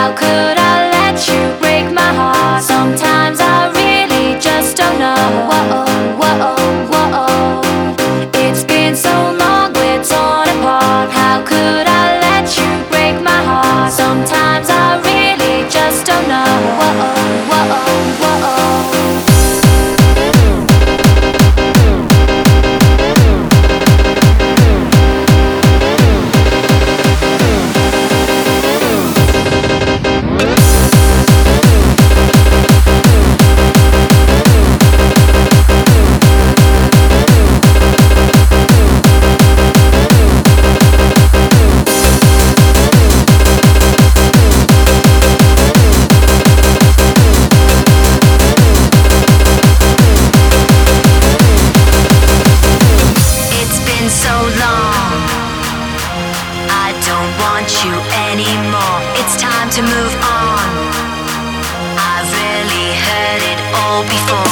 How could I let you break my heart? Sometimes I really just don't know. Whoa, whoa, whoa. It's been so long, we're torn apart. How could I let you break my heart? Sometimes I really just don't know. Whoa, whoa, whoa. You anymore. It's time to move on. I've really heard it all before.